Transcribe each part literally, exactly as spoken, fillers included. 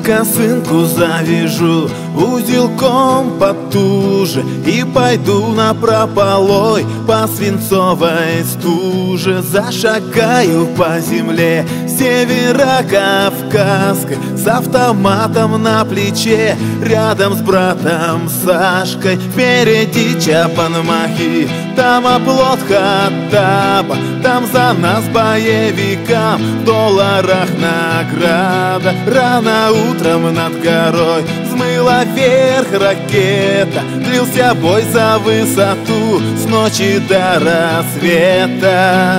косынку завяжу узелком потуже и пойду напропалой по свинцовой стуже. Зашагаю по земле северокавказской с автоматом на плече, рядом с братом Сашкой. Впереди Чапан-Махи, там оплот Хаттаба, там за нас боевикам в долларах награда. Рано утром над горой взмыла вверх ракета, длился бой за высоту с ночи до рассвета.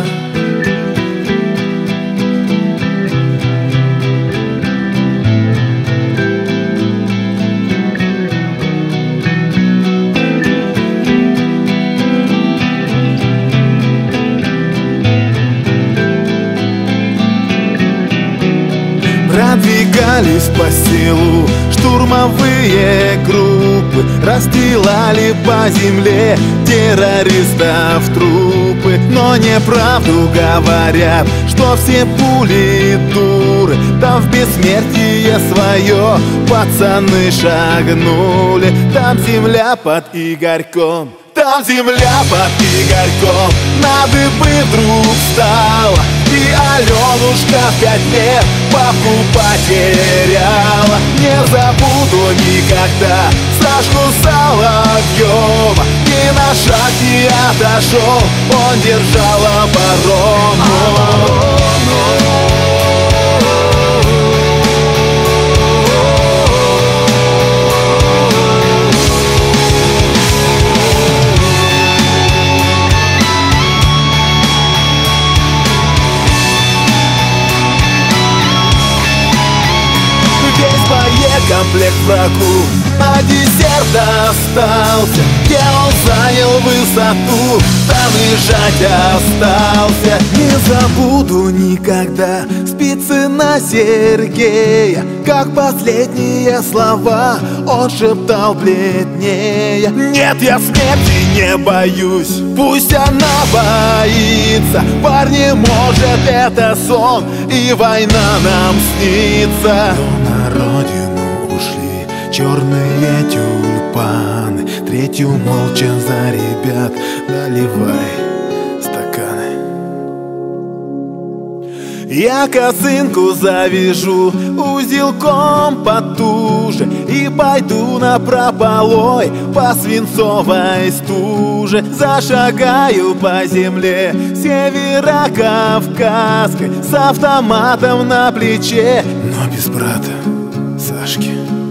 Продвигались по селу штурмовые группы, расстилали по земле террористов трупы. Но неправду говорят, что все пули дуры, там в бессмертие свое пацаны шагнули. Там земля под Игорьком, там земля под Игорьком на дыбы вдруг встала, и Аленушка в пять лет папу потеряла. Не забуду никогда Сашку Соловьева, ни на шаг не отошел, он держал оборону. Комплект врагу, а десерт остался, где он занял высоту, там лежать остался. Не забуду никогда Спицына Сергея, как последние слова он шептал бледнее: нет, я смерти не боюсь, пусть она боится. Парни, может, это сон, и война нам снится. Но на родину ушли черные тюльпаны, третью молча за ребят наливай стаканы. Я косынку завяжу узелком потуже и пойду напропалой по свинцовой стуже. Зашагаю по земле северокавказской с автоматом на плече, но без брата Сашки.